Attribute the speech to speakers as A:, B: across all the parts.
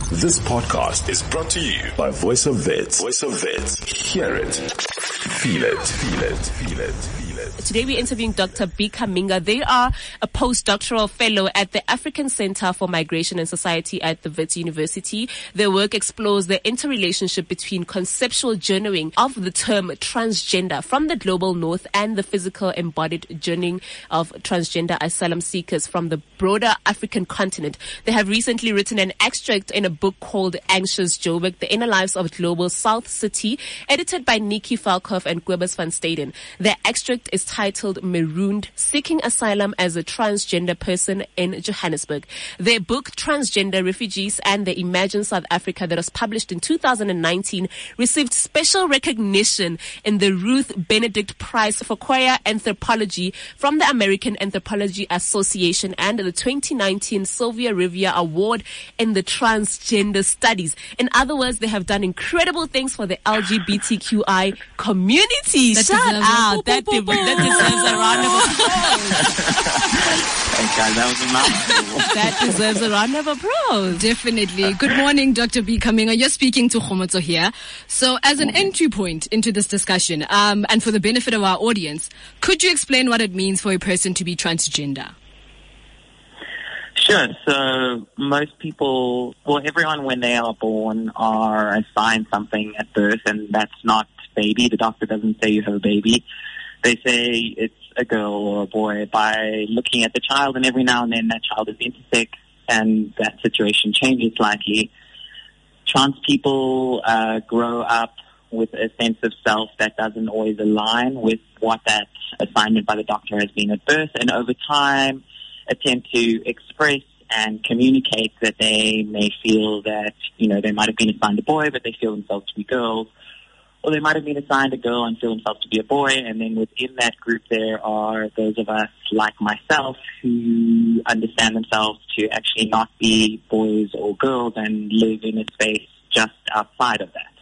A: This podcast is brought to you by Voice of Vets. Voice of Vets. Hear it. Feel it. Feel it. Feel it. Feel it.
B: Today we're interviewing Dr. B. Kaminga. They are a postdoctoral fellow at the African Center for Migration and Society at the Wits University. Their work explores the interrelationship between conceptual journeying of the term transgender from the global north and the physical embodied journeying of transgender asylum seekers from the broader African continent. They have recently written an extract in a book called Anxious Joburg, The Inner Lives of Global South City, edited by Nikki Falkhoff and Quebus van Staden. The extract is titled Marooned, Seeking Asylum as a Transgender Person in Johannesburg. Their book, Transgender Refugees and the Imagine South Africa, that was published in 2019, received special recognition in the Ruth Benedict Prize for Queer Anthropology from the American Anthropology Association and the 2019 Sylvia Rivia Award in the Transgender Studies. In other words, they have done incredible things for the LGBTQI community. Shout out. That deserves a round of applause.
C: Thanks, guys. That was a mouthful.
B: That deserves a round of applause.
D: Definitely. Good morning, Dr. B. Kaminga. You're speaking to Khomotso here. So as an entry point into this discussion, and for the benefit of our audience, could you explain what it means for a person to be transgender?
C: Sure. So most people, well, everyone when they are born are assigned something at birth, and that's not baby. The doctor doesn't say you have a baby. They say it's a girl or a boy by looking at the child, and every now and then that child is intersex, and that situation changes slightly. Trans people grow up with a sense of self that doesn't always align with what that assignment by the doctor has been at birth, and over time attempt to express and communicate that they may feel that, you know, they might have been assigned a boy, but they feel themselves to be girls, or they might have been assigned a girl and feel themselves to be a boy, and then within that group there are those of us like myself who understand themselves to actually not be boys or girls and live in a space just outside of that.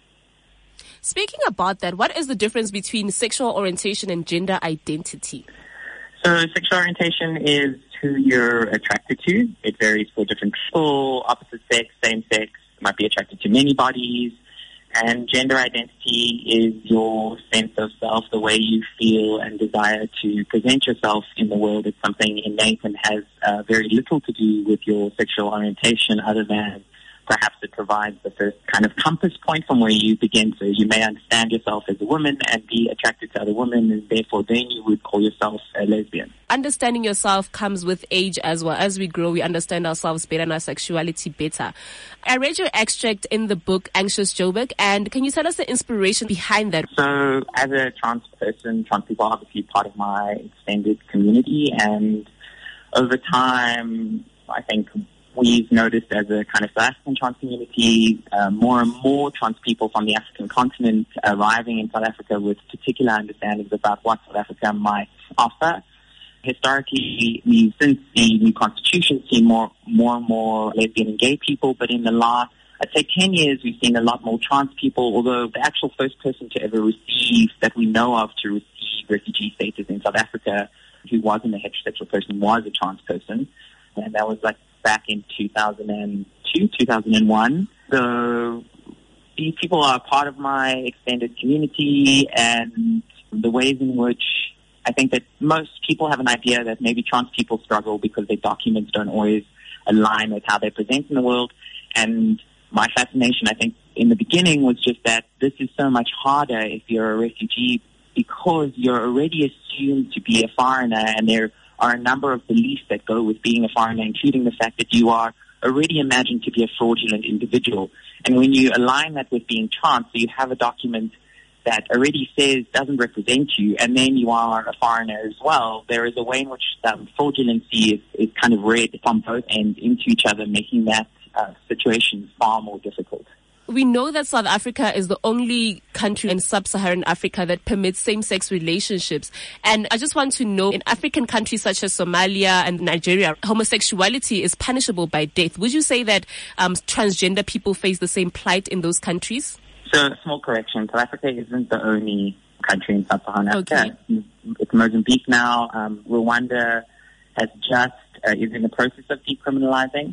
B: Speaking about that, what is the difference between sexual orientation and gender identity?
C: So sexual orientation is who you're attracted to. It varies for different people, opposite sex, same sex, might be attracted to many bodies. And gender identity is your sense of self, the way you feel and desire to present yourself in the world. It's something innate and has very little to do with your sexual orientation, other than perhaps it provides the first kind of compass point from where you begin. So you may understand yourself as a woman and be attracted to other women, and therefore then you would call yourself a lesbian.
B: Understanding yourself comes with age as well. As we grow, we understand ourselves better and our sexuality better. I read your extract in the book Anxious Joburg, and can you tell us the inspiration behind that?
C: So as a trans person, trans people are obviously part of my extended community, and over time, I think we've noticed as a kind of South African trans community, more and more trans people from the African continent arriving in South Africa with particular understandings about what South Africa might offer. Historically, we've, since the new constitution, seen more and more lesbian and gay people, but in the last, I'd say 10 years, we've seen a lot more trans people, although the actual first person to ever receive, that we know of, to receive refugee status in South Africa, who wasn't a heterosexual person, was a trans person, and that was like back in 2002, 2001. So these people are part of my extended community, and the ways in which I think that most people have an idea that maybe trans people struggle because their documents don't always align with how they present in the world. And my fascination, I think, in the beginning was just that this is so much harder if you're a refugee, because you're already assumed to be a foreigner, and there are a number of beliefs that go with being a foreigner, including the fact that you are already imagined to be a fraudulent individual. And when you align that with being trans, so you have a document that already says doesn't represent you, and then you are a foreigner as well, there is a way in which fraudulency is kind of read from both ends into each other, making that situation far more difficult.
B: We know that South Africa is the only country in sub-Saharan Africa that permits same-sex relationships. And I just want to know, in African countries such as Somalia and Nigeria, homosexuality is punishable by death. Would you say that transgender people face the same plight in those countries?
C: So, small correction. South Africa isn't the only country in sub-Saharan Africa. Okay. It's Mozambique now. Rwanda has is in the process of decriminalizing.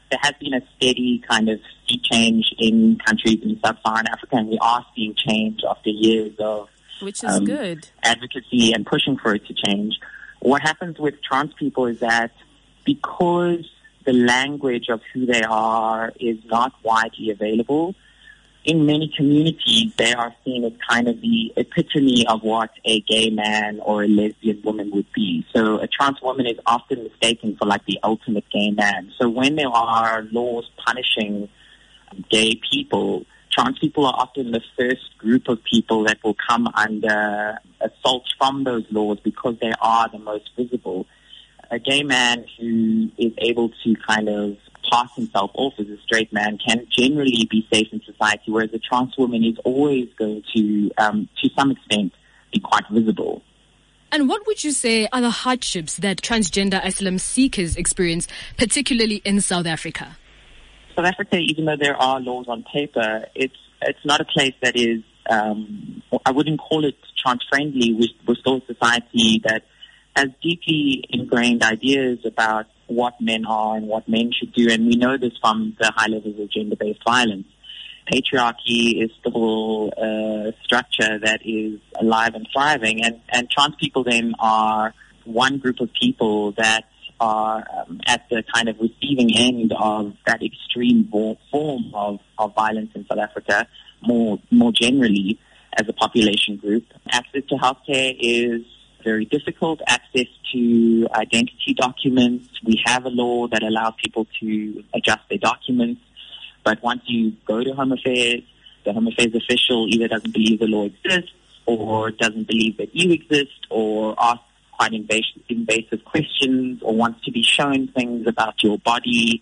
C: there has been a steady kind of sea change in countries in sub-Saharan Africa, and we are seeing change after years of
B: which is good
C: advocacy and pushing for it to change. What happens with trans people is that because the language of who they are is not widely available, in many communities, they are seen as kind of the epitome of what a gay man or a lesbian woman would be. So a trans woman is often mistaken for like the ultimate gay man. So when there are laws punishing gay people, trans people are often the first group of people that will come under assault from those laws because they are the most visible. A gay man who is able to kind of pass himself off as a straight man can generally be safe in society, whereas a trans woman is always going to some extent, be quite visible.
D: And what would you say are the hardships that transgender asylum seekers experience, particularly in South Africa?
C: South Africa, even though there are laws on paper, it's not a place that is, I wouldn't call it trans-friendly. We're still a society that has deeply ingrained ideas about what men are and what men should do, and we know this from the high levels of gender-based violence. Patriarchy is still a structure that is alive and thriving, and trans people then are one group of people that are at the kind of receiving end of that extreme form of violence in South Africa, more generally as a population group. Access to healthcare is very difficult. Access to identity documents. We have a law that allows people to adjust their documents, but once you go to Home Affairs, the Home Affairs official either doesn't believe the law exists or doesn't believe that you exist or asks quite invasive questions or wants to be shown things about your body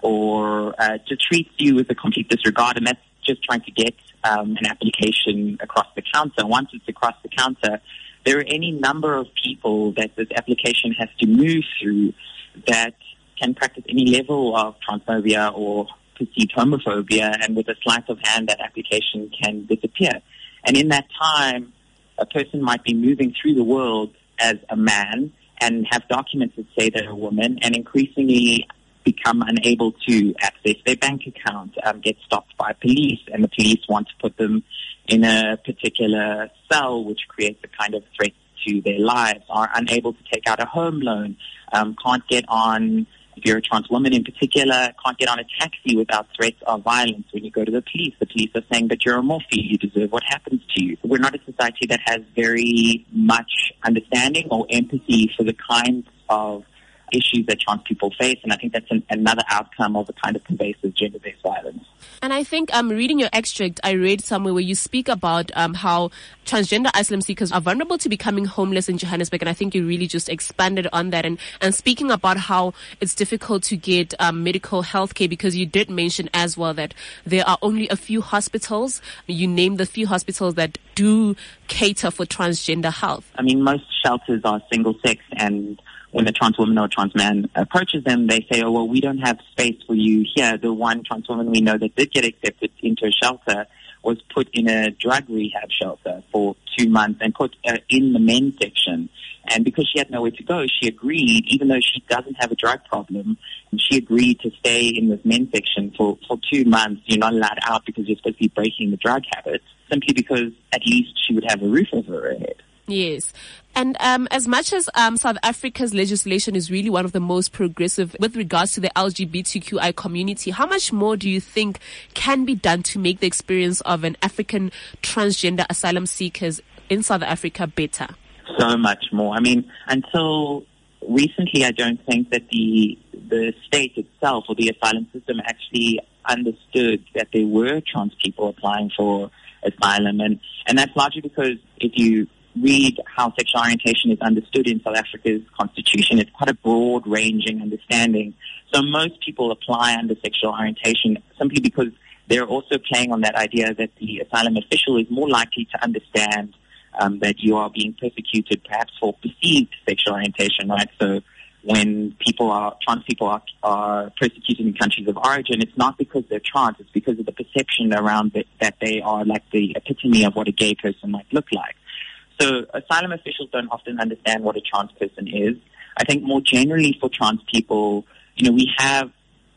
C: or just treats you with a complete disregard, and that's just trying to get an application across the counter. Once it's across the counter, there are any number of people that this application has to move through that can practice any level of transphobia or perceived homophobia, and with a sleight of hand, that application can disappear. And in that time, a person might be moving through the world as a man and have documents that say they're a woman, and increasingly become unable to access their bank account, get stopped by police, and the police want to put them in a particular cell, which creates a kind of threat to their lives, are unable to take out a home loan, can't get on, if you're a trans woman in particular, can't get on a taxi without threats of violence. When you go to the police are saying that you're a morphe, you deserve what happens to you. We're not a society that has very much understanding or empathy for the kinds of issues that trans people face, and I think that's another outcome of a kind of pervasive gender-based violence.
B: And I think reading your extract, I read somewhere where you speak about how transgender asylum seekers are vulnerable to becoming homeless in Johannesburg, and I think you really just expanded on that and speaking about how it's difficult to get medical health care, because you did mention as well that there are only a few hospitals. You named the few hospitals that do cater for transgender health.
C: I mean, most shelters are single-sex, and when a trans woman or a trans man approaches them, they say, oh, well, we don't have space for you here. The one trans woman we know that did get accepted into a shelter was put in a drug rehab shelter for 2 months and put in the men's section. And because she had nowhere to go, she agreed, even though she doesn't have a drug problem, and she agreed to stay in this men's section for 2 months. You're not allowed out because you're supposed to be breaking the drug habit, simply because at least she would have a roof over her head.
B: Yes. And as much as South Africa's legislation is really one of the most progressive with regards to the LGBTQI community, how much more do you think can be done to make the experience of an African transgender asylum seekers in South Africa better?
C: So much more. I mean, until recently, I don't think that the state itself or the asylum system actually understood that there were trans people applying for asylum. And that's largely because if you read how sexual orientation is understood in South Africa's constitution, it's quite a broad-ranging understanding. So most people apply under sexual orientation simply because they're also playing on that idea that the asylum official is more likely to understand that you are being persecuted perhaps for perceived sexual orientation, right? So when trans people are persecuted in countries of origin, it's not because they're trans, it's because of the perception around that they are like the epitome of what a gay person might look like. So asylum officials don't often understand what a trans person is. I think more generally for trans people, we have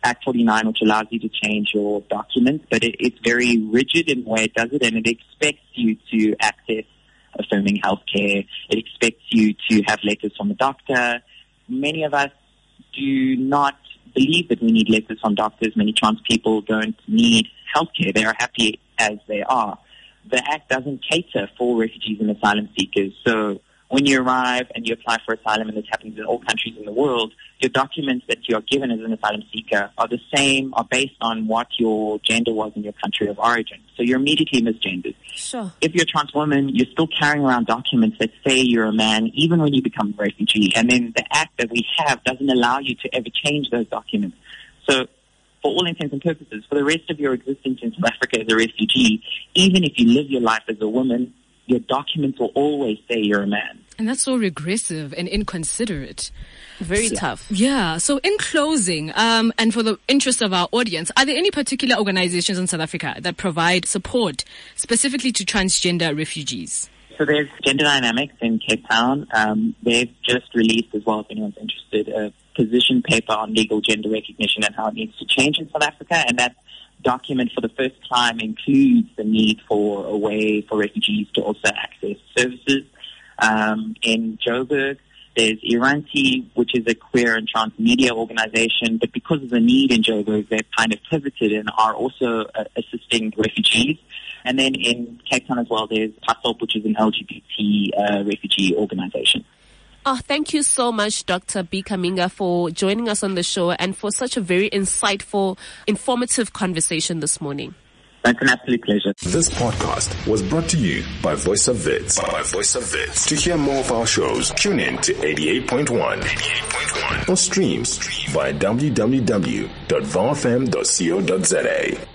C: Act 49, which allows you to change your documents, but it's very rigid in the way it does it, and it expects you to access affirming healthcare. It expects you to have letters from a doctor. Many of us do not believe that we need letters from doctors. Many trans people don't need healthcare. They are happy as they are. The Act doesn't cater for refugees and asylum seekers. So when you arrive and you apply for asylum, and this happens in all countries in the world, your documents that you are given as an asylum seeker are based on what your gender was in your country of origin. So you're immediately misgendered.
B: Sure.
C: If you're a trans woman, you're still carrying around documents that say you're a man, even when you become a refugee. And then the Act that we have doesn't allow you to ever change those documents. So for all intents and purposes, for the rest of your existence in South Africa as a refugee, even if you live your life as a woman, your documents will always say you're a man.
D: And that's so regressive and inconsiderate.
B: Very tough.
D: Yeah. So in closing, and for the interest of our audience, are there any particular organizations in South Africa that provide support specifically to transgender refugees?
C: So there's Gender Dynamics in Cape Town. They've just released, as well, if anyone's interested, a position paper on legal gender recognition and how it needs to change in South Africa. And that document, for the first time, includes the need for a way for refugees to also access services. In Joburg, there's Iranti, which is a queer and trans media organization, but because of the need in Joburg, they've kind of pivoted and are also assisting refugees. And then in Cape Town as well, there's PASOP, which is an LGBT refugee organization.
B: Oh, thank you so much, Dr. B. Kaminga, for joining us on the show and for such a very insightful, informative conversation this morning.
C: That's an absolute pleasure.
A: This podcast was brought to you by Voice of Wits. To hear more of our shows, tune in to 88.1 or stream via www.vfm.co.za.